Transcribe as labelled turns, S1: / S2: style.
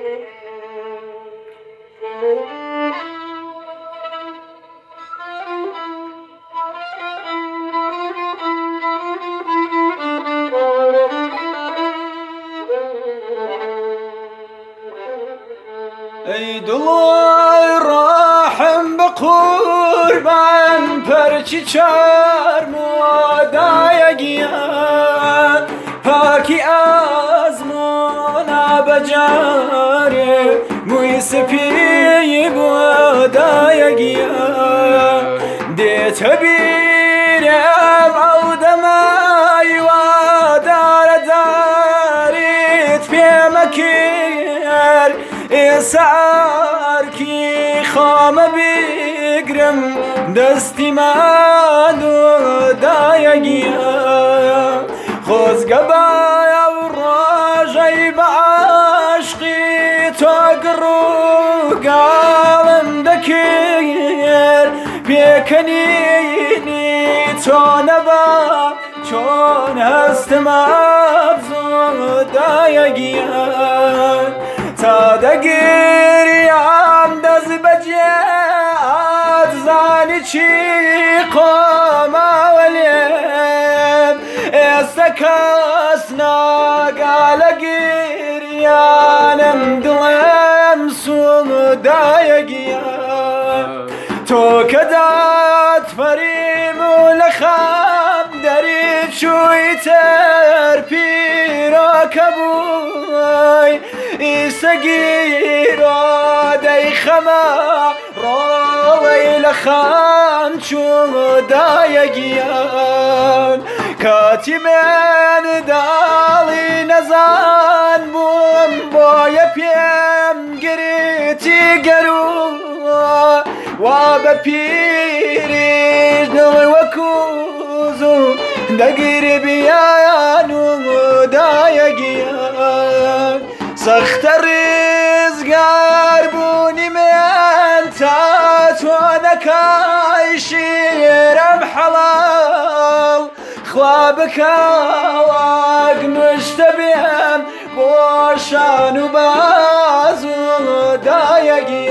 S1: ای دلای راحم بقربان پرچی چرم و دایگیان پاکی آزمونا بجاره موی سپی با دایگیان دیت بیرم او دمای و دار داریت پیمکر سارکی خام بگرم دستی من و دایگیم خوزگبای و راجعی با عشقی تو گرو گالم دکیر پیکنینی تو نبا چون هستم ابزو دایگیم تا دگیریم دز بجیت زانی چی قام ولیم استکس ناگال گیریانم دلم سودایگیم تو کدات فریم و لخم دری چوی تر پیرا کبوی سگیرا دی خما روی لخم چو دایگیان کاتی من دالی نزان بوم بای پیم گریتی گرو و بپیریش نوی وکوزو دگیر بیانو دایگیان سخت رزگار بونی من تا تو نکای شیرم حلال خوابك واق مشتبهم بوشان و بازو دایگی